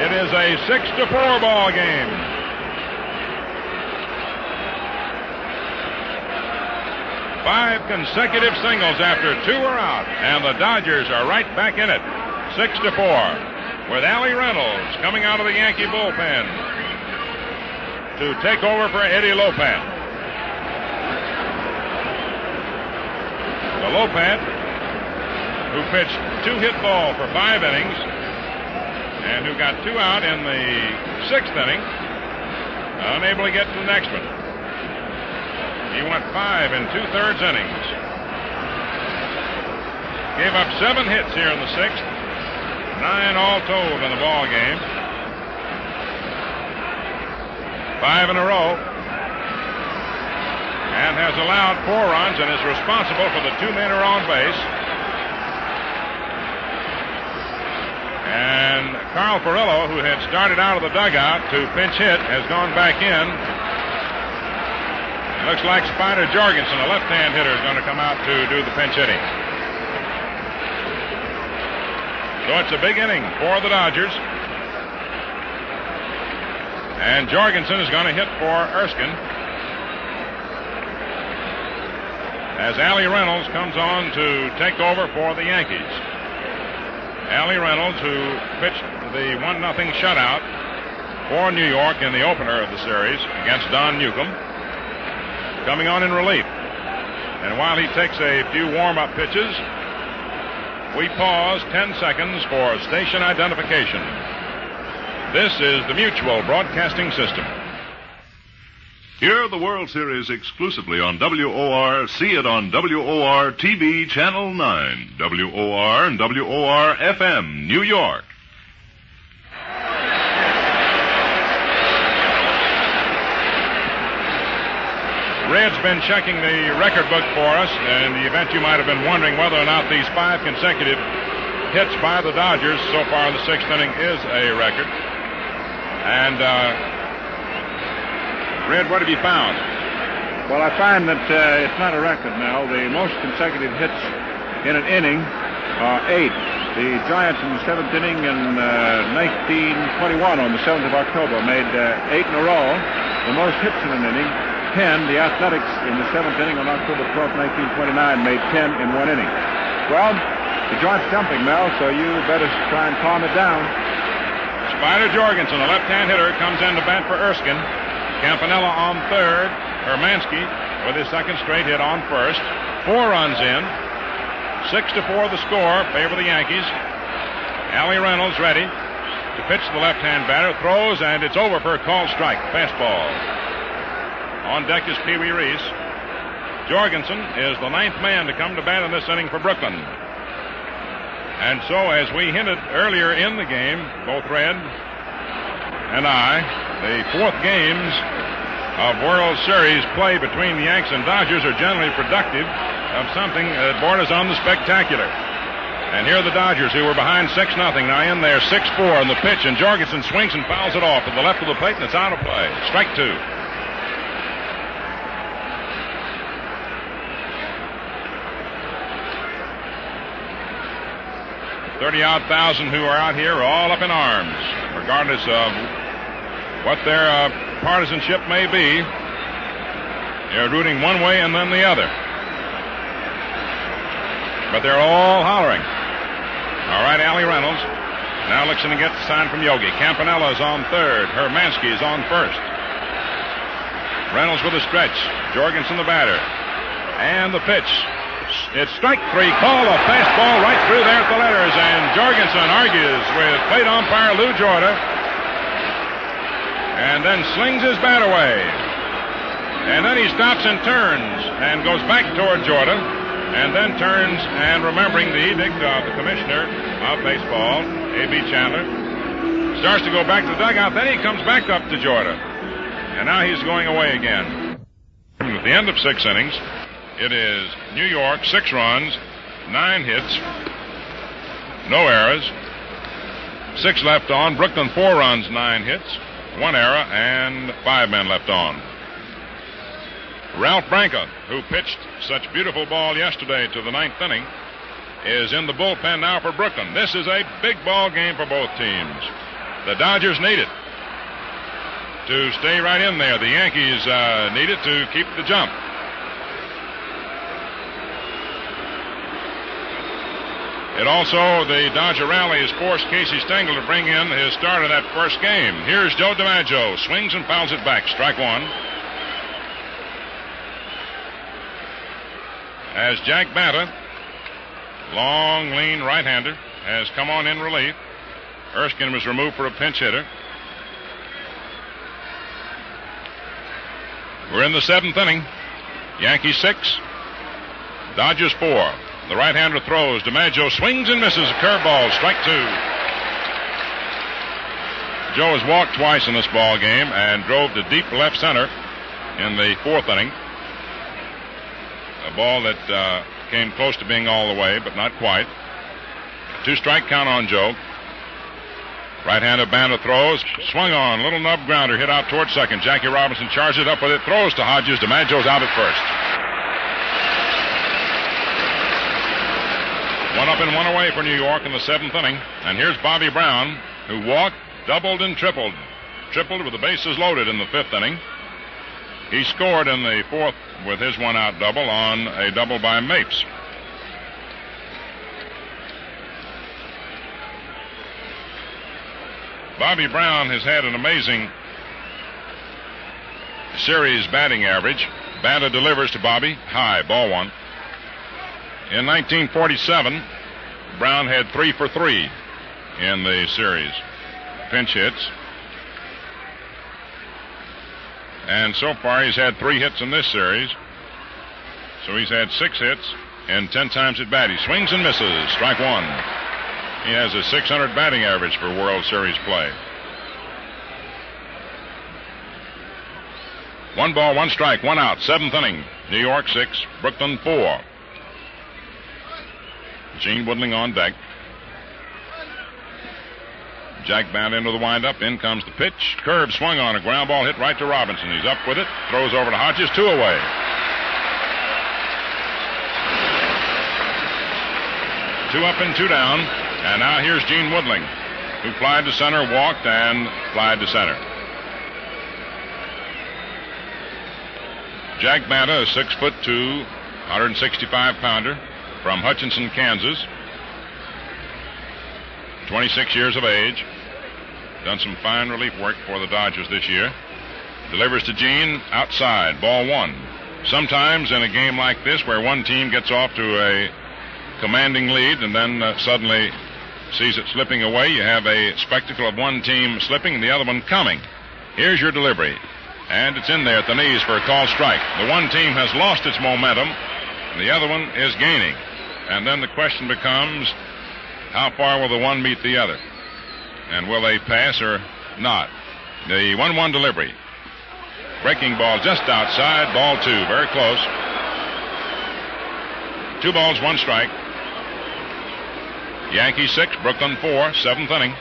It is a 6-4 ball game. Five consecutive singles after two are out, and the Dodgers are right back in it. 6-4, with Allie Reynolds coming out of the Yankee bullpen to take over for Eddie Lopat. The Lopat, who pitched 2-hit ball for 5 innings, and who got 2 out in the 6th inning, unable to get to the next one. He went 5 2/3 innings. Gave up 7 hits here in the 6th, 9 all told in the ball game. 5 in a row, and has allowed 4 runs and is responsible for the 2 men who are on base. And Carl Furillo, who had started out of the dugout to pinch hit, has gone back in. It looks like Spider Jorgensen, a left-hand hitter, is going to come out to do the pinch hitting. So it's a big inning for the Dodgers. And Jorgensen is going to hit for Erskine, as Allie Reynolds comes on to take over for the Yankees. Allie Reynolds, who pitched the 1-0 shutout for New York in the opener of the series against Don Newcomb, coming on in relief. And while he takes a few warm-up pitches, we pause 10 seconds for station identification. This is the Mutual Broadcasting System. Hear the World Series exclusively on WOR. See it on WOR TV Channel 9, WOR and WOR FM, New York. Red's been checking the record book for us, and in the event you might have been wondering whether or not these 5 consecutive hits by the Dodgers so far in the 6th inning is a record. And, Red, what have you found? Well, I find that it's not a record now. The most consecutive hits in an inning are 8. The Giants in the 7th inning in 1921 on the 7th of October made 8 in a row. The most hits in an inning, 10. The Athletics in the 7th inning on October 12th, 1929 made 10 in one inning. Well, the joint's jumping, Mel, so you better try and calm it down. Spider Jorgensen, a left-hand hitter, comes in to bat for Erskine. Campanella on third. Hermansky with his second straight hit on first. 4 runs in. 6-4 the score. Favor the Yankees. Allie Reynolds ready to pitch the left-hand batter. Throws, and it's over for a called strike. Fastball. On deck is Pee Wee Reese. Jorgensen is the 9th man to come to bat in this inning for Brooklyn. And so, as we hinted earlier in the game, both Red and I, the 4th games of World Series play between the Yanks and Dodgers are generally productive of something that borders on the spectacular. And here are the Dodgers, who were behind 6-0, now in there 6-4 in the pitch, and Jorgensen swings and fouls it off at the left of the plate, and it's out of play. Strike 2. $30,000 who are out here are all up in arms, regardless of what their partisanship may be. They're rooting one way and then the other. But they're all hollering. All right, Allie Reynolds now looks in to get the sign from Yogi. Campanella is on third. Hermansky is on first. Reynolds with a stretch. Jorgensen the batter. And the pitch. It's strike 3. Call a fastball right through there at the letters, and Jorgensen argues with plate umpire Lou Jorda, and then slings his bat away. And then he stops and turns and goes back toward Jorda, and then turns, and remembering the edict of the commissioner of baseball, A.B. Chandler, starts to go back to the dugout. Then he comes back up to Jorda, and now he's going away again. At the end of 6 innings, it is New York, 6 runs, 9 hits, no errors, 6 left on. Brooklyn, 4 runs, 9 hits, 1 error, and 5 men left on. Ralph Branca, who pitched such beautiful ball yesterday to the 9th inning, is in the bullpen now for Brooklyn. This is a big ball game for both teams. The Dodgers need it to stay right in there. The Yankees need it to keep the jump. It also, the Dodger rally has forced Casey Stengel to bring in his start of that first game. Here's Joe DiMaggio. Swings and fouls it back. Strike one. As Jack Banta, long, lean right-hander, has come on in relief. Erskine was removed for a pinch hitter. We're in the seventh inning. Yankees 6, Dodgers 4. The right-hander throws. DiMaggio swings and misses. A curveball. Strike two. Joe has walked twice in this ball game and drove to deep left center in the fourth inning. A ball that came close to being all the way, but not quite. 2-strike count on Joe. Right-hander Banta throws. Swung on. Little nub grounder hit out towards second. Jackie Robinson charges up with it. Throws to Hodges. DiMaggio's out at first. One up and one away for New York in the seventh inning. And here's Bobby Brown, who walked, doubled, and tripled. Tripled with the bases loaded in the fifth inning. He scored in the fourth with his one-out double on a double by Mapes. Bobby Brown has had an amazing series batting average. Banta delivers to Bobby. High, ball one. In 1947, Brown had 3 for 3 in the series. Pinch hits. And so far he's had 3 hits in this series. So he's had 6 hits and 10 times at bat. He swings and misses. Strike one. He has a .600 batting average for World Series play. 1 ball, 1 strike, 1 out. Seventh inning. New York 6, Brooklyn 4. Gene Woodling on deck. Jack Banta into the windup. In comes the pitch. Curve swung on. A ground ball hit right to Robinson. He's up with it. Throws over to Hodges. 2 away. Two up and 2 down. And now here's Gene Woodling, who flied to center, walked, and flied to center. Jack Banta, a 6'2", 165-pounder from Hutchinson, Kansas. 26 years of age. Done some fine relief work for the Dodgers this year. Delivers to Gene outside, ball one. Sometimes in a game like this where one team gets off to a commanding lead and then suddenly sees it slipping away, you have a spectacle of one team slipping and the other one coming. Here's your delivery. And it's in there at the knees for a called strike. The one team has lost its momentum, and the other one is gaining. And then the question becomes, how far will the one meet the other? And will they pass or not? The 1-1 delivery. Breaking ball just outside, ball 2, very close. 2 balls, 1 strike. Yankees 6, Brooklyn 4, seventh inning.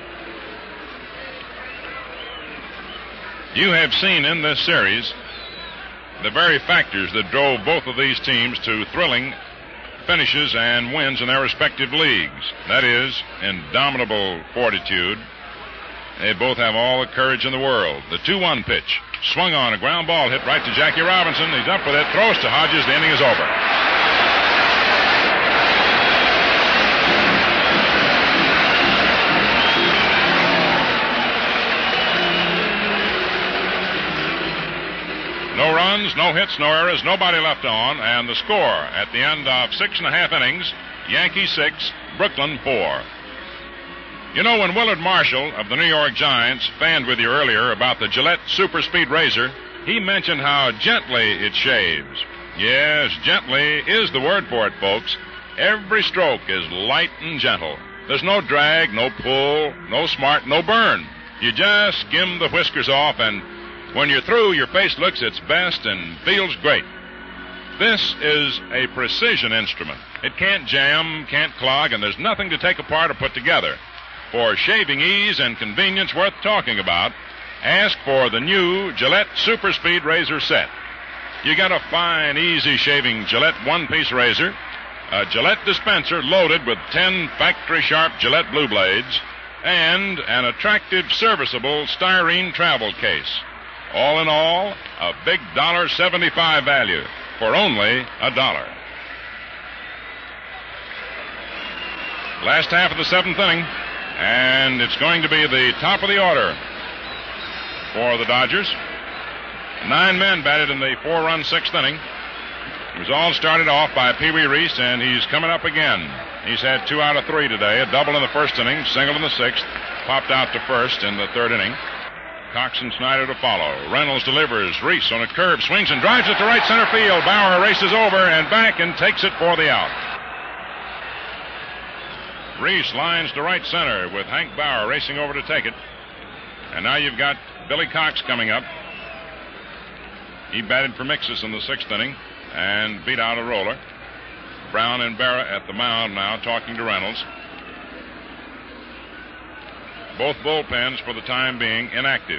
You have seen in this series the very factors that drove both of these teams to thrilling finishes and wins in their respective leagues. That is, indomitable fortitude. They both have all the courage in the world. The 2-1 pitch. Swung on, a ground ball hit right to Jackie Robinson. He's up with it, throws to Hodges. The inning is over. No runs, no hits, no errors, nobody left on, and the score at the end of 6.5 innings, Yankees 6, Brooklyn 4. You know, when Willard Marshall of the New York Giants fanned with you earlier about the Gillette Super Speed Razor, he mentioned how gently it shaves. Yes, gently is the word for it, folks. Every stroke is light and gentle. There's no drag, no pull, no smart, no burn. You just skim the whiskers off, and when you're through, your face looks its best and feels great. This is a precision instrument. It can't jam, can't clog, and there's nothing to take apart or put together. For shaving ease and convenience worth talking about, ask for the new Gillette Super Speed Razor Set. You get a fine, easy shaving Gillette one-piece razor, a Gillette dispenser loaded with 10 factory-sharp Gillette Blue Blades, and an attractive, serviceable styrene travel case. All in all, a big $1.75 value for only $1. Last half of the 7th inning, and it's going to be the top of the order for the Dodgers. 9 men batted in the 4-run 6th inning. It was all started off by Pee Wee Reese, and he's coming up again. He's had 2 out of 3 today, a double in the 1st inning, single in the 6th, popped out to 1st in the 3rd inning. Cox and Snyder to follow. Reynolds delivers. Reese on a curve, swings and drives it to right center field. Bauer races over and back and takes it for the out. Reese lines to right center with Hank Bauer racing over to take it. And now you've got Billy Cox coming up. He batted for Mixus in the 6th inning and beat out a roller. Brown and Berra at the mound now talking to Reynolds. Both bullpens for the time being inactive.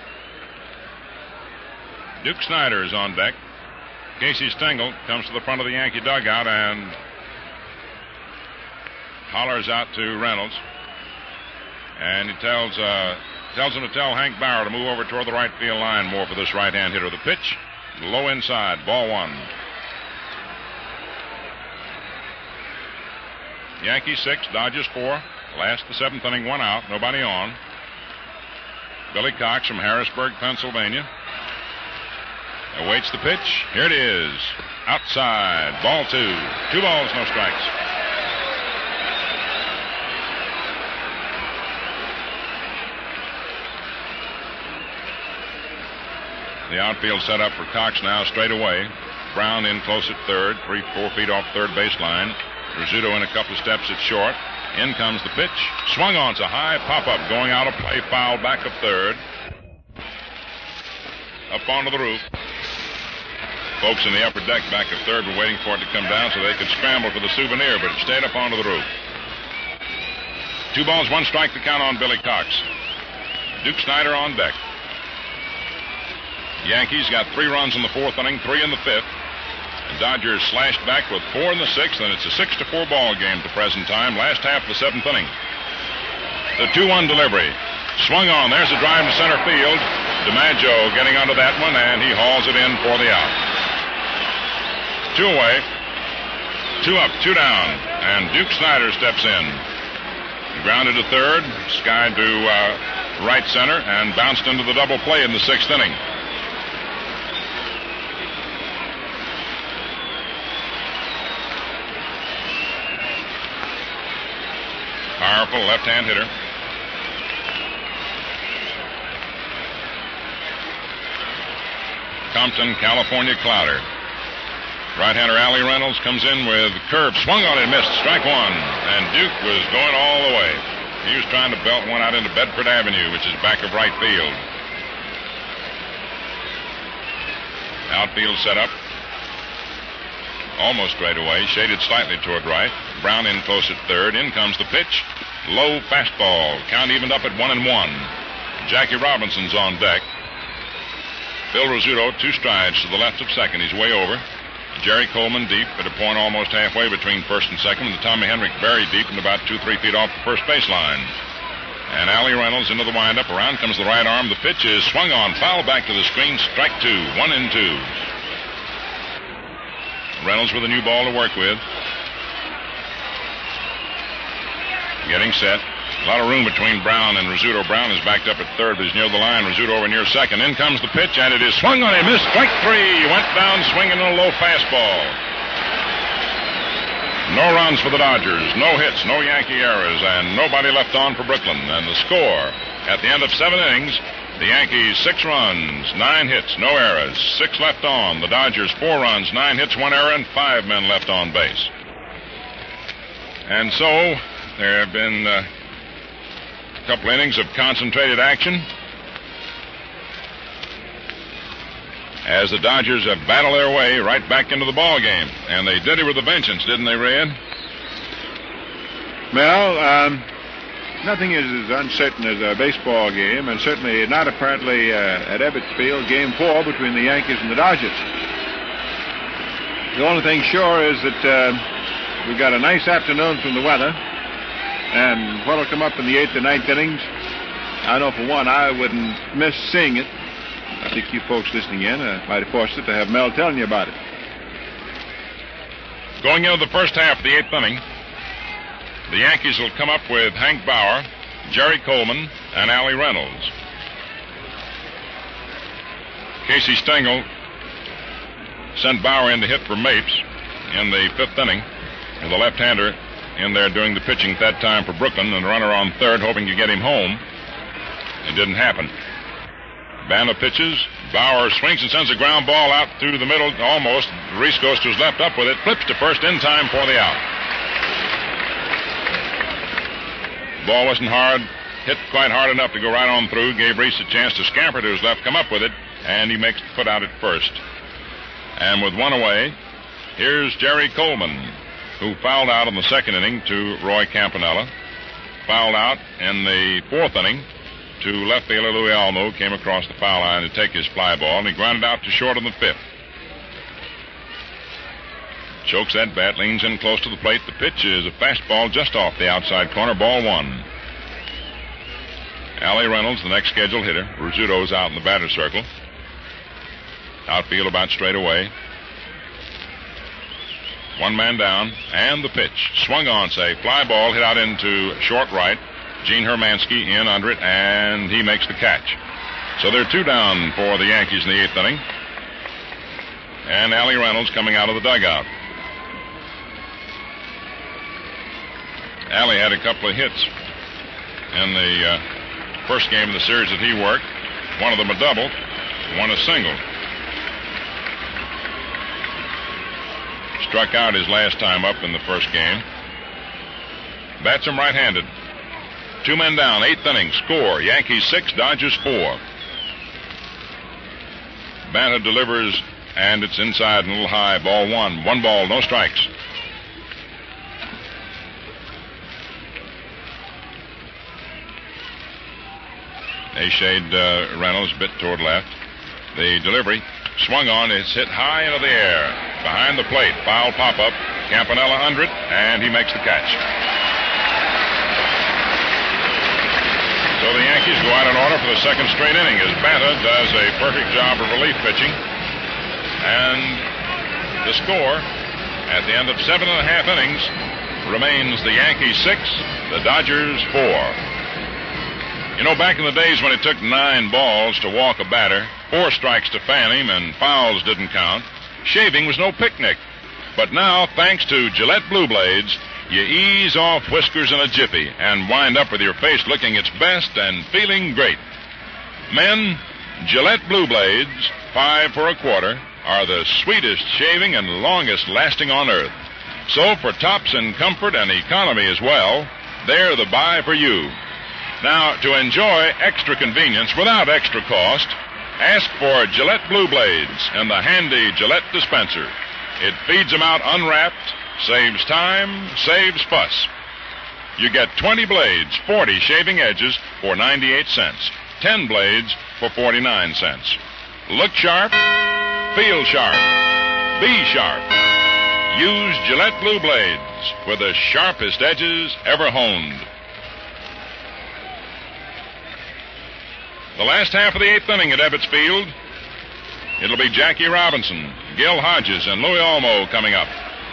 Duke Snyder is on deck. Casey Stengel comes to the front of the Yankee dugout and hollers out to Reynolds. And he tells him to tell Hank Bauer to move over toward the right field line more for this right-hand hitter. The pitch, low inside, ball 1. Yankees 6, Dodgers 4. Last the 7th inning, 1 out, nobody on. Billy Cox from Harrisburg, Pennsylvania, awaits the pitch. Here it is. Outside, ball 2. 2 balls, no strikes. The outfield set up for Cox now straight away. Brown in close at third, 3-4 feet off third baseline. Rizzuto in a couple of steps at short. In comes the pitch. Swung on. It's a high pop-up going out of play. Foul back of third. Up onto the roof. Folks in the upper deck back of third were waiting for it to come down so they could scramble for the souvenir, but it stayed up onto the roof. 2 balls, 1 strike to count on Billy Cox. Duke Snyder on deck. Yankees got 3 runs in the 4th inning, 3 in the 5th. The Dodgers slashed back with 4 in the 6th, and it's a 6-4 ball game at the present time. Last half of the 7th inning. The 2-1 delivery. Swung on. There's a drive to center field. DiMaggio getting onto that one, and he hauls it in for the out. 2 away. 2 up, 2 down, and Duke Snyder steps in. Grounded to third, skied to right center, and bounced into the double play in the 6th inning. Powerful left-hand hitter. Compton, California Clouder. Right-hander Allie Reynolds comes in with curve. Swung on it, missed. Strike 1. And Duke was going all the way. He was trying to belt one out into Bedford Avenue, which is back of right field. Outfield set up. Almost straight away. Shaded slightly toward right. Brown in close at third. In comes the pitch. Low fastball. Count evened up at 1-1. Jackie Robinson's on deck. Phil Rizzuto, 2 strides to the left of second. He's way over. Jerry Coleman deep at a point almost halfway between first and second. And Tommy Henrik very deep and about 2-3 feet off the first baseline. And Allie Reynolds into the windup. Around comes the right arm. The pitch is swung on. Foul back to the screen. Strike 2. 1-2. Reynolds with a new ball to work with. Getting set. A lot of room between Brown and Rizzuto. Brown is backed up at third, but he's near the line. Rizzuto over near second. In comes the pitch, and it is swung on. He missed. Strike 3. Went down swinging a low fastball. No runs for the Dodgers. No hits, no Yankee errors, and nobody left on for Brooklyn. And the score at the end of 7 innings, the Yankees 6 runs, 9 hits, no errors, 6 left on. The Dodgers 4 runs, 9 hits, 1 error, and 5 men left on base. And so there have been a couple innings of concentrated action as the Dodgers have battled their way right back into the ball game. And they did it with a vengeance, didn't they, Red? Well, nothing is as uncertain as a baseball game, and certainly not apparently at Ebbets Field, Game 4 between the Yankees and the Dodgers. The only thing sure is that we've got a nice afternoon from the weather, And what'll come up in the 8th and 9th innings, I know for one, I wouldn't miss seeing it. I think you folks listening in might have forced it to have Mel telling you about it. Going into the first half of the 8th inning, the Yankees will come up with Hank Bauer, Jerry Coleman, and Allie Reynolds. Casey Stengel sent Bauer in to hit for Mapes in the 5th inning, with a left-hander in there doing the pitching at that time for Brooklyn, and a runner on third hoping to get him home. It didn't happen. Banda pitches. Bauer swings and sends a ground ball out through the middle almost. Reese goes to his left, up with it, flips to first in time for the out. Ball wasn't hit quite hard enough to go right on through. Gave Reese a chance to scamper to his left, come up with it, and he makes the put out at first. And with one away, here's Jerry Coleman, who fouled out in the 2nd inning to Roy Campanella. Fouled out in the 4th inning to left fielder Louis Almo, came across the foul line to take his fly ball, and he grounded out to short in the 5th. Chokes that bat, leans in close to the plate. The pitch is a fastball just off the outside corner, ball 1. Allie Reynolds, the next scheduled hitter. Rizzuto's out in the batter's circle. Outfield about straight away. One man down, and the pitch. Swung on, say, fly ball hit out into short right. Gene Hermansky in under it, and he makes the catch. So they're 2 down for the Yankees in the 8th inning. And Allie Reynolds coming out of the dugout. Allie had a couple of hits in the first game of the series that he worked. One of them a double, one a single. Struck out his last time up in the first game. Bats him right-handed. 2 men down, 8th inning, score. Yankees 6, Dodgers 4. Banta delivers, and it's inside and a little high, ball 1. 1 ball, no strikes. A-shade Reynolds, bit toward left. The delivery, swung on, it's hit high into the air. Behind the plate, foul pop-up. Campanella under it, and he makes the catch. So the Yankees go out in order for the 2nd straight inning as Banta does a perfect job of relief pitching. And the score at the end of 7.5 innings remains the Yankees 6, the Dodgers 4. You know, back in the days when it took 9 balls to walk a batter, 4 strikes to fan him, and fouls didn't count, shaving was no picnic. But now, thanks to Gillette Blue Blades, you ease off whiskers in a jiffy and wind up with your face looking its best and feeling great. Men, Gillette Blue Blades, 5 for a quarter, are the sweetest shaving and longest lasting on earth. So for tops in comfort and economy as well, they're the buy for you. Now, to enjoy extra convenience without extra cost, ask for Gillette Blue Blades in the handy Gillette dispenser. It feeds them out unwrapped, saves time, saves fuss. You get 20 blades, 40 shaving edges for 98 cents. 10 blades for 49 cents. Look sharp, feel sharp, be sharp. Use Gillette Blue Blades with the sharpest edges ever honed. The last half of the 8th inning at Ebbets Field, it'll be Jackie Robinson, Gil Hodges, and Louis Olmo coming up.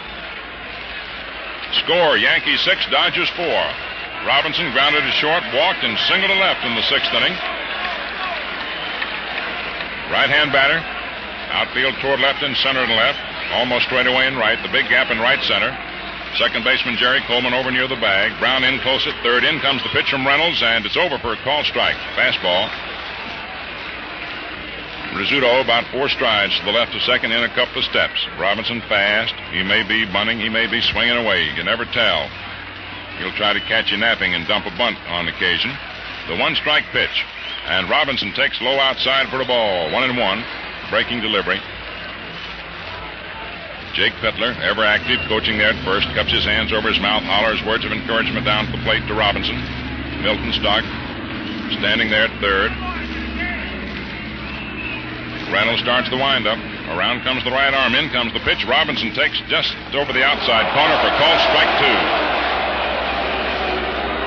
Score, Yankees 6, Dodgers 4. Robinson grounded to short, walked, and singled to left in the 6th inning. Right-hand batter, outfield toward left and center and left, almost straight away in right, the big gap in right center. Second baseman Jerry Coleman over near the bag. Brown in close at third. In comes the pitch from Reynolds, and it's over for a called strike. Fastball. Rizzuto about 4 strides to the left of second, in a couple of steps. Robinson fast. He may be bunting. He may be swinging away. You can never tell. He'll try to catch you napping and dump a bunt on occasion. The 1-strike pitch. And Robinson takes low outside for the ball. 1-1. Breaking delivery. Jake Pittler, ever active, coaching there at first, cups his hands over his mouth, hollers words of encouragement down to the plate to Robinson. Milton Stock standing there at third. Reynolds starts the windup. Around comes the right arm. In comes the pitch. Robinson takes just over the outside corner for call strike 2.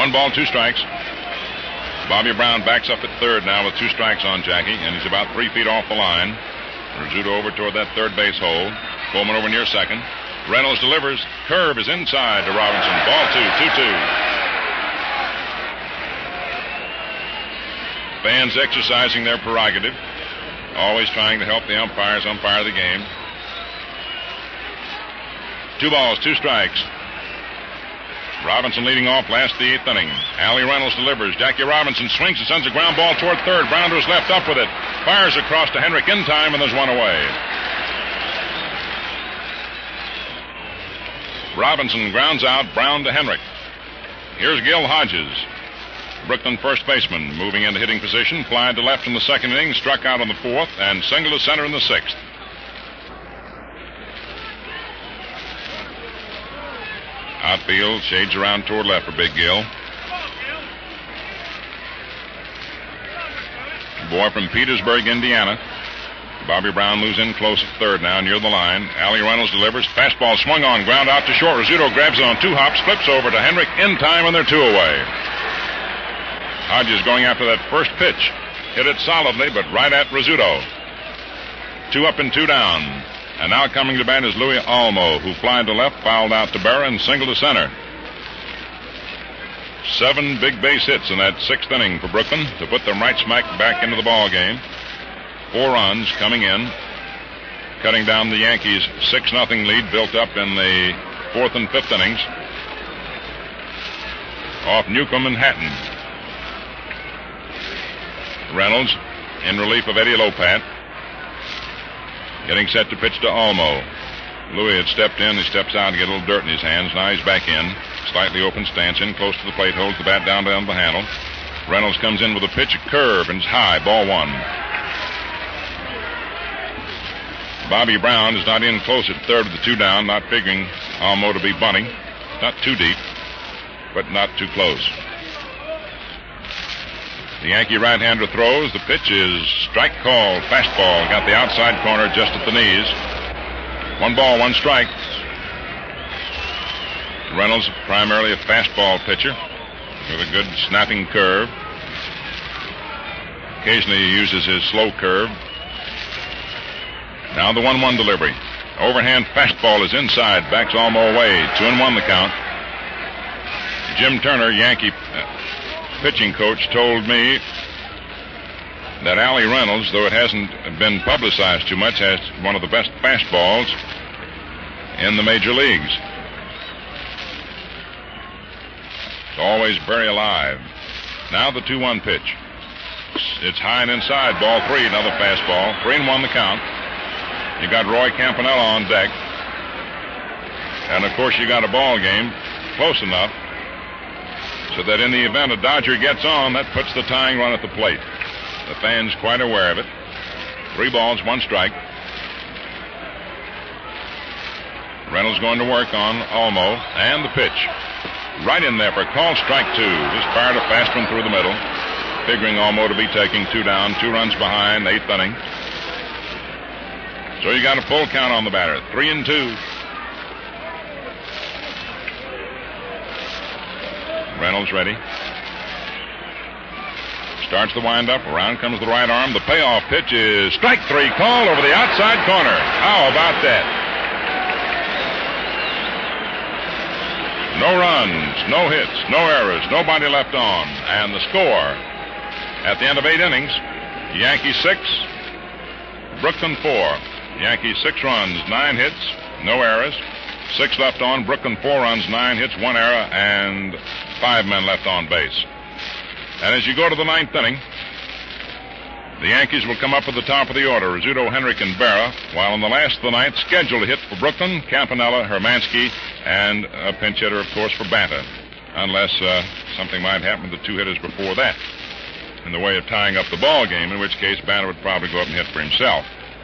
1 ball, 2 strikes. Bobby Brown backs up at third now with 2 strikes on Jackie, and he's about 3 feet off the line. Rizzuto over toward that third base hole. Coleman over near second. Reynolds delivers. Curve is inside to Robinson. Ball 2, 2-2. Fans exercising their prerogative. Always trying to help the umpire the game. 2 balls, 2 strikes. Robinson leading off last the 8th inning. Allie Reynolds delivers. Jackie Robinson swings and sends a ground ball toward third. Brown to his left, up with it. Fires across to Henrik in time, and there's 1 away. Robinson grounds out. Brown to Henrik. Here's Gil Hodges, Brooklyn first baseman, moving into hitting position. Flied to left in the 2nd inning, struck out on the 4th, and singled to center in the 6th. Outfield shades around toward left for Big Gil. Boy from Petersburg, Indiana. Bobby Brown moves in close at third now, near the line. Allie Reynolds delivers. Fastball swung on, ground out to short. Rizzuto grabs it on 2 hops, flips over to Henrik in time, and they're 2 away. Hodges going after that first pitch. Hit it solidly, but right at Rizzuto. 2 up and 2 down. And now coming to bat is Louis Almo, who flied to left, fouled out to Berra, and singled to center. 7 big base hits in that 6th inning for Brooklyn to put them right smack back into the ball game. 4 runs coming in, cutting down the Yankees' 6-0 lead built up in the 4th and 5th innings off Newcomb and Hatton. Reynolds in relief of Eddie Lopat, getting set to pitch to Almo. Louis had stepped in. He steps out to get a little dirt in his hands. Now he's back in. Slightly open stance in, close to the plate, holds the bat down the handle. Reynolds comes in with a pitch, a curve, and it's high. Ball 1. Bobby Brown is not in close at third with the 2 down, not figuring Almo to be bunting. Not too deep, but not too close. The Yankee right-hander throws. The pitch is strike called. Fastball. Got the outside corner just at the knees. 1 ball, 1 strike. Reynolds, primarily a fastball pitcher with a good snapping curve. Occasionally he uses his slow curve. Now the 1-1 delivery. Overhand fastball is inside. Backs Almo away. 2-1 the count. Jim Turner, Yankee pitching coach, told me that Allie Reynolds, though it hasn't been publicized too much, has one of the best fastballs in the major leagues. It's always very alive. Now the 2-1 pitch. It's high and inside. Ball 3, another fastball. 3-1 the count. You got Roy Campanella on deck. And, of course, you got a ball game close enough so that in the event a Dodger gets on, that puts the tying run at the plate. The fans quite aware of it. 3 balls, 1 strike. Reynolds going to work on Almo, and the pitch. Right in there for a call, strike 2. Just fired a fast one through the middle, figuring Almo to be taking 2 down, 2 runs behind, 8th inning. So you got a full count on the batter, 3-2. Reynolds ready. Starts the windup. Around comes the right arm. The payoff pitch is strike 3, called over the outside corner. How about that? No runs, no hits, no errors, nobody left on. And the score at the end of 8 innings, Yankees 6, Brooklyn 4. Yankees 6 runs, 9 hits, no errors. 6 left on. Brooklyn 4 runs, 9 hits, 1 error, and 5 men left on base. And as you go to the 9th inning, the Yankees will come up at the top of the order. Rizzuto, Henrik, and Berra, while in the last of the 9th, scheduled to hit for Brooklyn, Campanella, Hermansky, and a pinch hitter, of course, for Banta, unless something might happen to the 2 hitters before that in the way of tying up the ball game, in which case Banta would probably go up and hit for himself.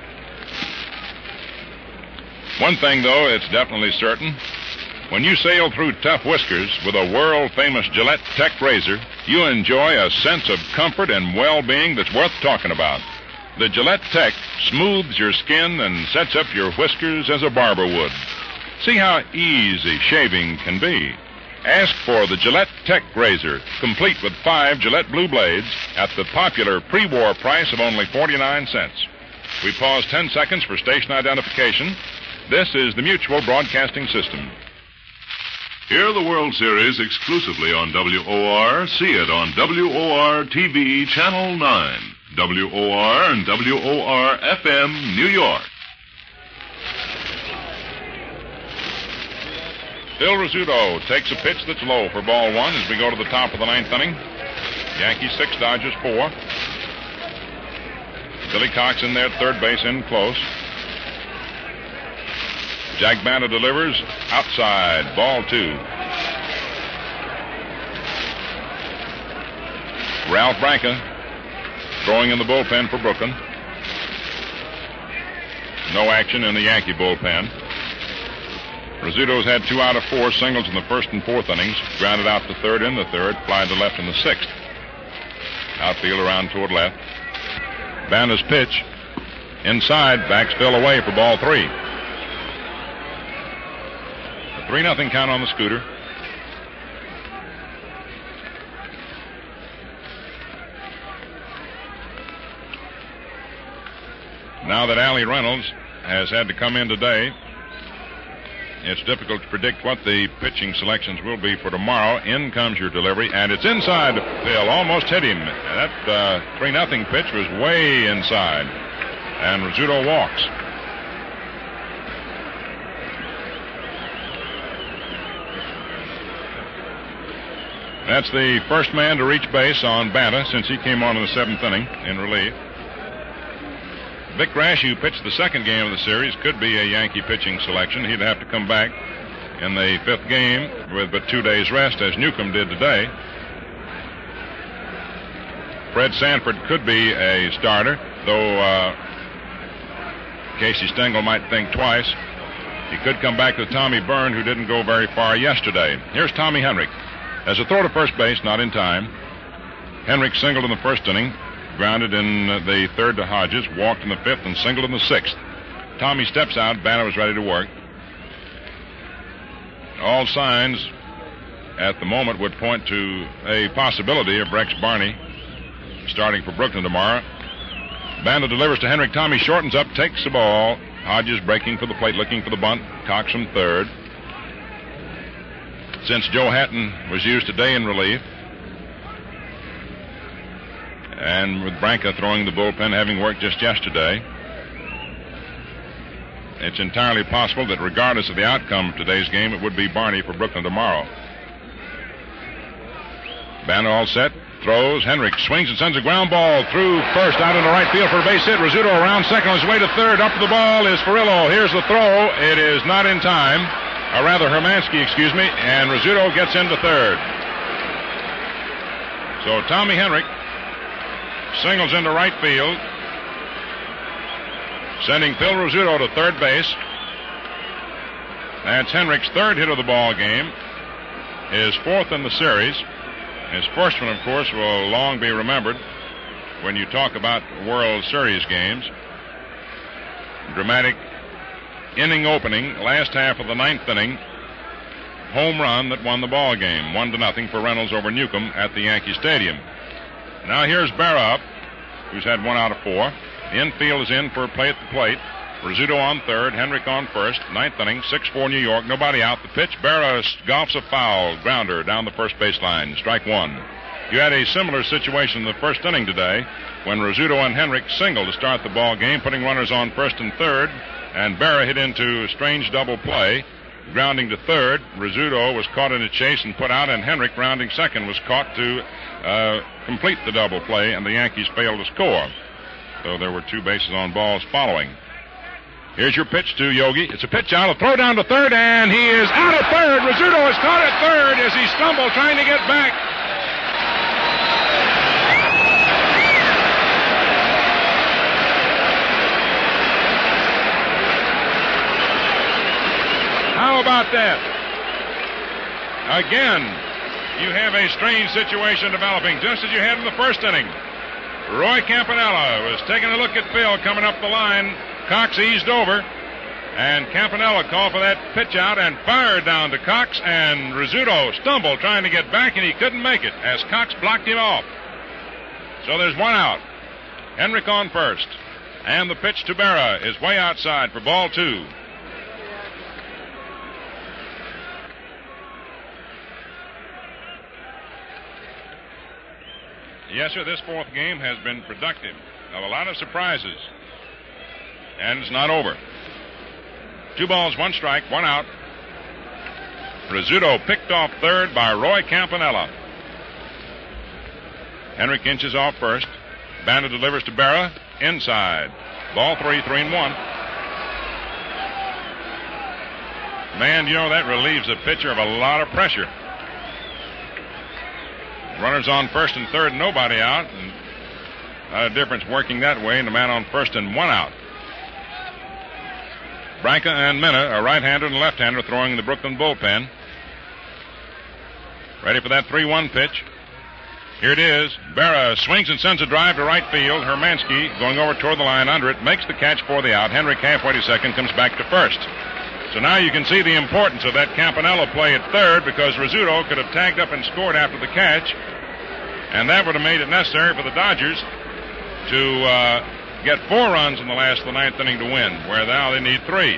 One thing, though, it's definitely certain. When you sail through tough whiskers with a world-famous Gillette Tech razor, you enjoy a sense of comfort and well-being that's worth talking about. The Gillette Tech smooths your skin and sets up your whiskers as a barber would. See how easy shaving can be. Ask for the Gillette Tech Razor, complete with 5 Gillette Blue Blades at the popular pre-war price of only 49 cents. We pause 10 seconds for station identification. This is the Mutual Broadcasting System. Hear the World Series exclusively on WOR. See it on WOR TV Channel 9, WOR and WOR FM, New York. Phil Rizzuto takes a pitch that's low for ball 1 as we go to the top of the 9th inning. Yankees 6, Dodgers 4. Billy Cox in there at third base, in close. Jack Banta delivers outside, ball 2. Ralph Branca throwing in the bullpen for Brooklyn. No action in the Yankee bullpen. Rizzuto's had 2 out of 4 singles in the first and 4th innings. Grounded out to third in the 3rd, fly to left in the 6th. Outfield around toward left. Banta's pitch inside, backs Phil away for ball 3. A 3-0 count on the Scooter. Now that Allie Reynolds has had to come in today, it's difficult to predict what the pitching selections will be for tomorrow. In comes your delivery, and it's inside. Phil almost hit him. That 3-0 pitch was way inside, and Rizzuto walks. That's the first man to reach base on Banta since he came on in the 7th inning in relief. Vic Rash, who pitched the 2nd game of the series, could be a Yankee pitching selection. He'd have to come back in the 5th game with but 2 days rest, as Newcomb did today. Fred Sanford could be a starter, though Casey Stengel might think twice. He could come back to Tommy Byrne, who didn't go very far yesterday. Here's Tommy Henrich. As a throw to first base, not in time. Henrich singled in the 1st inning. Grounded in the 3rd to Hodges, walked in the 5th, and singled in the 6th. Tommy steps out. Banta was ready to work. All signs at the moment would point to a possibility of Rex Barney starting for Brooklyn tomorrow. Banta delivers to Henrich. Tommy shortens up, takes the ball. Hodges breaking for the plate, looking for the bunt. Cox from 3rd. Since Joe Hatton was used today in relief, and with Branca throwing the bullpen, having worked just yesterday, it's entirely possible that regardless of the outcome of today's game, it would be Barney for Brooklyn tomorrow. Banta all set, throws. Henrich swings and sends a ground ball through first, out into right field for a base hit. Rizzuto around second on his way to 3rd. Up to the ball is Furillo. Here's the throw. It is not in time. Or rather, Hermansky, and Rizzuto gets into 3rd. So Tommy Henrich singles into right field, sending Phil Rizzuto to 3rd base. That's Henrich's 3rd hit of the ball game, his 4th in the series. His first one, of course, will long be remembered when you talk about World Series games. Dramatic inning opening, last half of the 9th inning, home run that won the ball game, 1-0 for Reynolds over Newcomb at the Yankee Stadium. Now here's Berra up, who's had 1 out of 4. The infield is in for a play at the plate. Rizzuto on 3rd, Henrich on 1st. 9th inning, 6-4 New York. Nobody out. The pitch. Berra golfs a foul grounder down the first baseline. Strike 1. You had a similar situation in the 1st inning today when Rizzuto and Henrich singled to start the ball game, putting runners on 1st and 3rd, and Berra hit into a strange double play. Grounding to 3rd, Rizzuto was caught in a chase and put out, and Henrich, rounding 2nd, was caught to complete the double play, and the Yankees failed to score. So there were 2 bases on balls following. Here's your pitch to Yogi. It's a pitch out, a throw down to 3rd, and he is out at 3rd. Rizzuto is caught at 3rd as he stumbled trying to get back. How about that? Again, you have a strange situation developing, just as you had in the 1st inning. Roy Campanella was taking a look at Phil coming up the line. Cox eased over. And Campanella called for that pitch out and fired down to Cox, and Rizzuto stumbled trying to get back, and he couldn't make it as Cox blocked him off. So there's one out. Henrik on first. And the pitch to Berra is way outside for ball 2. Yes, sir, this fourth game has been productive of a lot of surprises. And it's not over. 2 balls, 1 strike, 1 out. Rizzuto picked off third by Roy Campanella. Henrik inches off first. Banda delivers to Berra. Inside. Ball 3, 3-1. Man, you know, that relieves the pitcher of a lot of pressure. Runners on first and third, nobody out. And a lot of difference working that way, and the man on first and 1 out. Branca and Minna, a right-hander and a left-hander, throwing in the Brooklyn bullpen. Ready for that 3-1 pitch. Here it is. Berra swings and sends a drive to right field. Hermansky going over toward the line under it, makes the catch for the out. Henrik halfway to second, comes back to first. So now you can see the importance of that Campanella play at third, because Rizzuto could have tagged up and scored after the catch, and that would have made it necessary for the Dodgers to get 4 runs in the last of the 9th inning to win, where now they need 3.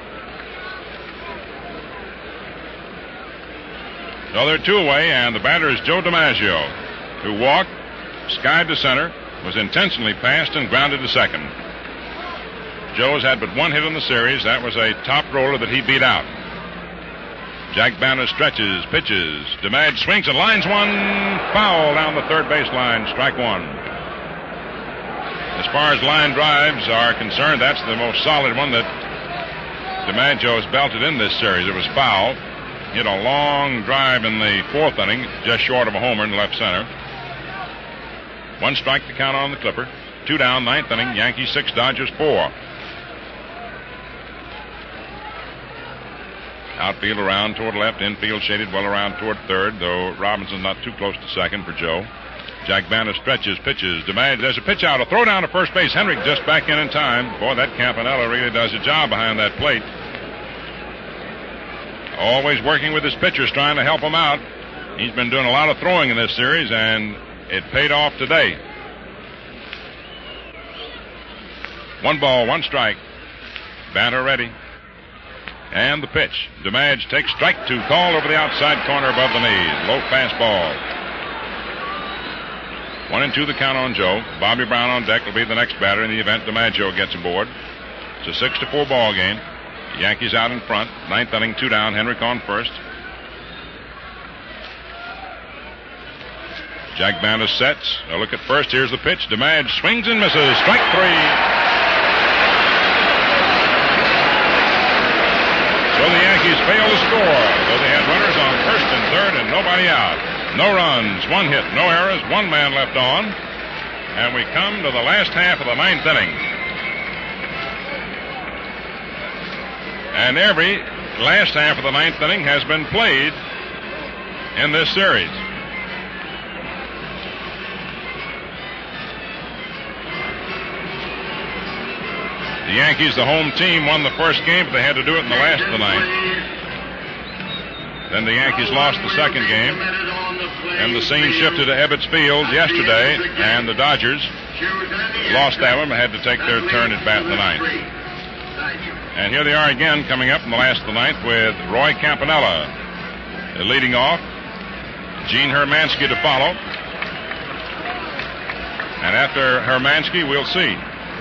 So they're 2 away, and the batter is Joe DiMaggio, who walked, skied to center, was intentionally passed, and grounded to second. Joe's had but 1 hit in the series. That was a top roller that he beat out. Jack Banner stretches, pitches. DiMaggio swings and lines one, foul down the third baseline, strike 1. As far as line drives are concerned, that's the most solid one that DiMaggio has belted in this series. It was foul. Hit a long drive in the 4th inning, just short of a homer in left center. 1 strike to count on the Clipper. 2 down, 9th inning. Yankees 6, Dodgers 4. Outfield around toward left, infield shaded well around toward third, though Robinson's not too close to second for Joe. Jack Banner stretches, pitches, DiMaggio. There's a pitch out, a throw down to first base. Henrik just back in time. Boy, that Campanella really does a job behind that plate. Always working with his pitchers, trying to help him out. He's been doing a lot of throwing in this series, and it paid off today. 1 ball, 1 strike. Banner ready. And the pitch. DiMaggio takes strike 2, called over the outside corner above the knees. Low fastball. 1-2 the count on Joe. Bobby Brown on deck will be the next batter in the event DiMaggio gets aboard. It's a 6-4 ball game. Yankees out in front. 9th inning, 2 down. Henrik on first. Jack Banner sets. A look at first. Here's the pitch. DiMaggio swings and misses. Strike 3. So the Yankees fail to score, though they had runners on first and third and nobody out. No runs, 1 hit, no errors, 1 man left on. And we come to the last half of the 9th inning. And every last half of the 9th inning has been played in this series. The Yankees, the home team, won the first game, but they had to do it in the last of the 9th. Then the Yankees lost the second game. And the scene shifted to Ebbets Field yesterday, and the Dodgers lost that one, but had to take their turn at bat in the 9th. And here they are again, coming up in the last of the 9th with Roy Campanella leading off. Gene Hermansky to follow. And after Hermansky, we'll see.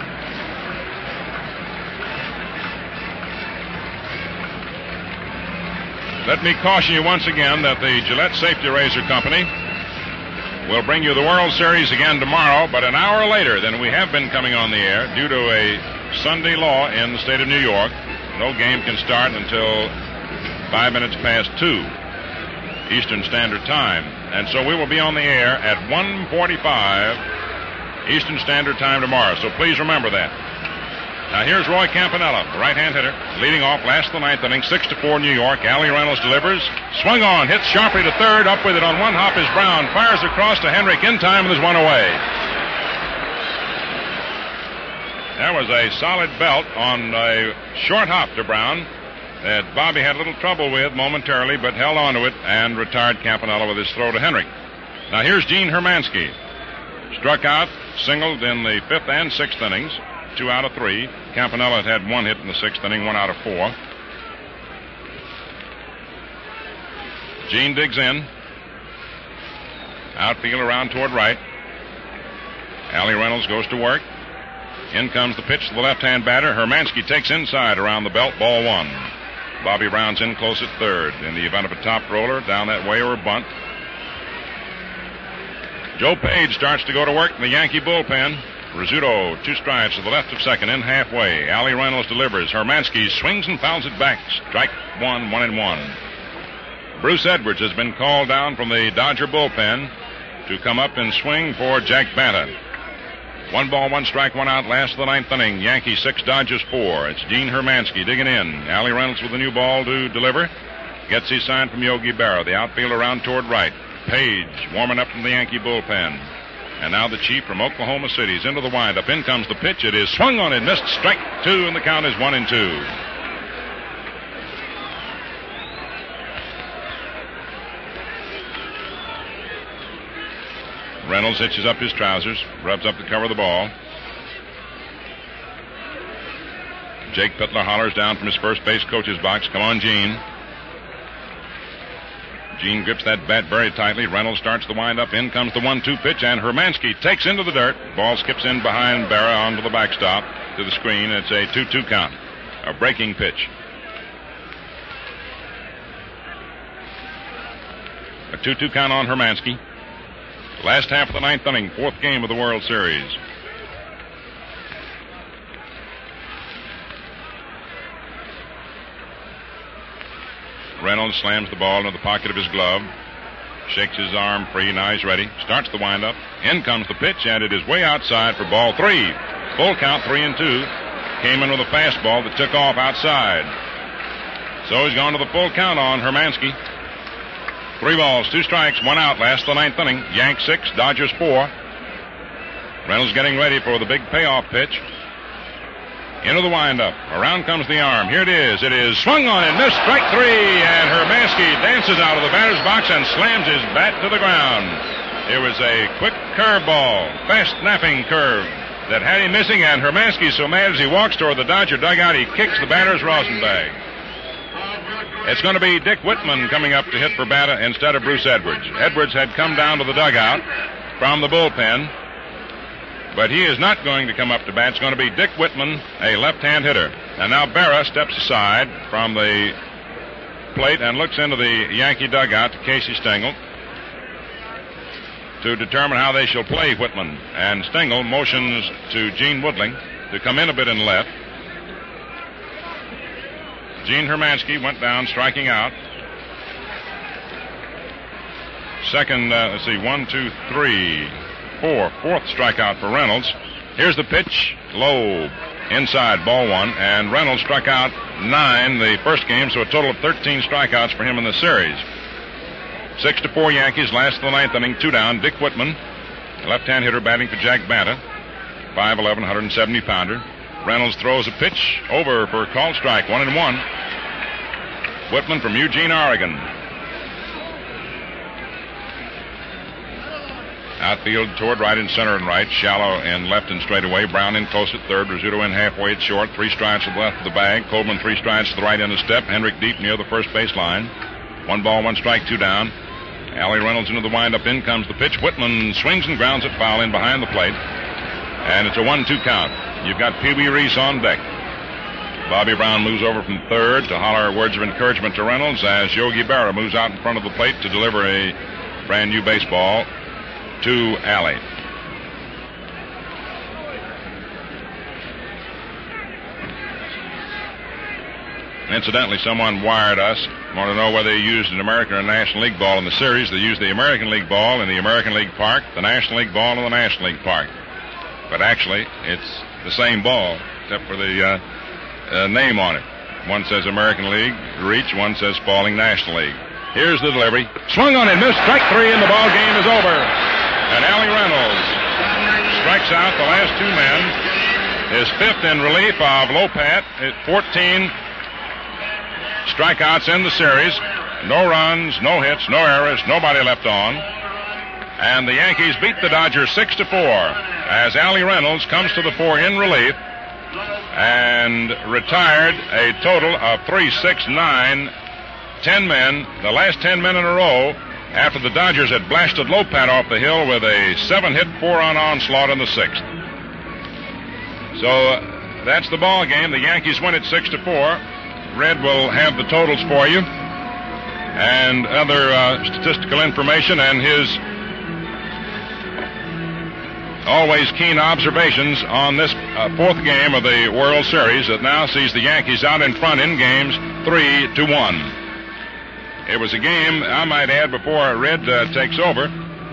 Let me caution you once again that the Gillette Safety Razor Company will bring you the World Series again tomorrow, but an hour later than we have been coming on the air due to a Sunday law in the state of New York. No game can start until 5 minutes past 2 Eastern Standard Time. And so we will be on the air at 1:45 Eastern Standard Time tomorrow. So please remember that. Now here's Roy Campanella, the right-hand hitter, leading off last of the 9th inning, 6-4 New York. Allie Reynolds delivers, swung on, hits sharply to third, up with it on 1 hop is Brown, fires across to Henrik in time, and there's 1 away. That was a solid belt on a short hop to Brown that Bobby had a little trouble with momentarily, but held on to it and retired Campanella with his throw to Henry. Now here's Gene Hermansky. Struck out, singled in the 5th and 6th innings, 2 out of 3. Campanella had 1 hit in the 6th inning, 1 out of 4. Gene digs in. Outfield around toward right. Allie Reynolds goes to work. In comes the pitch to the left-hand batter. Hermansky takes inside around the belt, ball 1. Bobby Brown's in close at third. In the event of a top roller, down that way or a bunt. Joe Page starts to go to work in the Yankee bullpen. Rizzuto, 2 strikes to the left of second, in halfway. Allie Reynolds delivers. Hermansky swings and fouls it back. Strike 1, 1-1. Bruce Edwards has been called down from the Dodger bullpen to come up and swing for Jack Banta. 1 ball, 1 strike, 1 out, last of the 9th inning. Yankees 6, Dodgers 4. It's Gene Hermansky digging in. Allie Reynolds with a new ball to deliver. Gets his sign from Yogi Berra. The outfield around toward right. Page warming up from the Yankee bullpen. And now the Chief from Oklahoma City is into the windup. In comes the pitch. It is swung on and missed. Strike 2, and the count is 1-2. Reynolds hitches up his trousers, rubs up the cover of the ball. Jake Pittler hollers down from his first base coach's box. Come on, Gene. Gene grips that bat very tightly. Reynolds starts the windup. In comes the 1-2 pitch, and Hermansky takes into the dirt. Ball skips in behind Berra onto the backstop to the screen. It's a 2-2 count. A breaking pitch. A 2-2 count on Hermansky. Last half of the 9th inning, 4th game of the World Series. Reynolds slams the ball into the pocket of his glove. Shakes his arm free. Now he's ready. Starts the windup. In comes the pitch, and it is way outside for ball 3. Full count, 3-2. Came in with a fastball that took off outside. So he's gone to the full count on Hermansky. 3 balls, 2 strikes, 1 out, last of the 9th inning. Yanks 6, Dodgers 4. Reynolds getting ready for the big payoff pitch. Into the windup. Around comes the arm. Here it is. It is swung on and missed. Strike 3. And Hermansky dances out of the batter's box and slams his bat to the ground. It was a quick curveball, fast snapping curve that had him missing. And Hermansky's so mad as he walks toward the Dodger dugout, he kicks the batter's Rosenbag. It's going to be Dick Whitman coming up to hit for Banta instead of Bruce Edwards. Edwards had come down to the dugout from the bullpen, but he is not going to come up to bat. It's going to be Dick Whitman, a left-hand hitter. And now Berra steps aside from the plate and looks into the Yankee dugout to Casey Stengel to determine how they shall play Whitman. And Stengel motions to Gene Woodling to come in a bit and left. Gene Hermansky went down, striking out. Second, 1, 2, 3, 4. Fourth strikeout for Reynolds. Here's the pitch, low, inside, ball 1. And Reynolds struck out 9 the first game, so a total of 13 strikeouts for him in the series. 6-4 Yankees, last of the 9th inning, 2 down. Dick Whitman, left-hand hitter batting for Jack Banta, 5'11", 170-pounder. Reynolds throws a pitch over for a called strike, 1-1. Whitman from Eugene, Oregon. Outfield toward right and center and right, shallow and left and straight away. Brown in close at third, Rizzuto in halfway at short. 3 strides to the left of the bag. Coleman 3 strides to the right end of step. Hendrick deep near the first base line. 1 ball, 1 strike, 2 down. Allie Reynolds into the windup. In comes the pitch. Whitman swings and grounds it foul in behind the plate. And it's a 1-2 count. You've got Pee Wee Reese on deck. Bobby Brown moves over from third to holler words of encouragement to Reynolds as Yogi Berra moves out in front of the plate to deliver a brand new baseball to Allie. Incidentally, someone wired us, want to know whether they used an American or National League ball in the series. They used the American League ball in the American League Park, the National League ball in the National League Park. But actually, it's the same ball, except for the name on it. One says American League Reach, one says Spalding National League. Here's the delivery. Swung on and missed. Strike 3, and the ball game is over. And Allie Reynolds strikes out the last 2 men his fifth in relief of Lopat. 14 strikeouts in the series. No runs, no hits, no errors, nobody left on. And the Yankees beat the Dodgers 6-4 as Allie Reynolds comes to the fore in relief and retired a total of 3, 6, 9, 10 men, the last 10 men in a row, after the Dodgers had blasted Lopat off the hill with a 7-hit, 4-run onslaught in the sixth. So that's the ball game. The Yankees win it 6-4. Red will have the totals for you and other statistical information and his always keen observations on this fourth game of the World Series that now sees the Yankees out in front in games 3-1. It was a game, I might add, before Red takes over,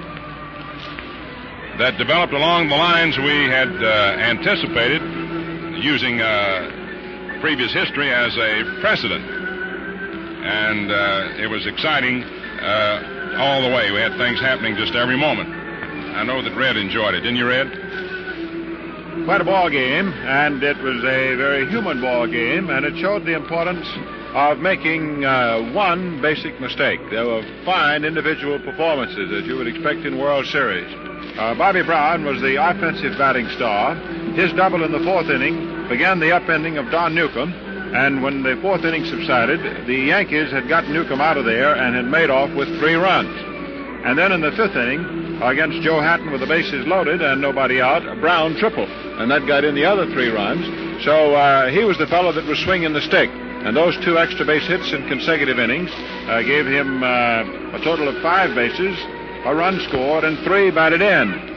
that developed along the lines we had anticipated, using previous history as a precedent. And it was exciting all the way. We had things happening just every moment. I know that Red enjoyed it. Didn't you, Red? Quite a ball game, and it was a very human ball game, and it showed the importance of making one basic mistake. There were fine individual performances, as you would expect in World Series. Bobby Brown was the offensive batting star. His double in the fourth inning began the upending of Don Newcomb, and when the fourth inning subsided, the Yankees had gotten Newcomb out of there and had made off with 3 runs. And then in the fifth inning, against Joe Hatton with the bases loaded and nobody out, Brown tripled, and that got in the other 3 runs. So he was the fellow that was swinging the stick. And those 2 extra base hits in consecutive innings gave him a total of 5 bases, a run scored, and 3 batted in.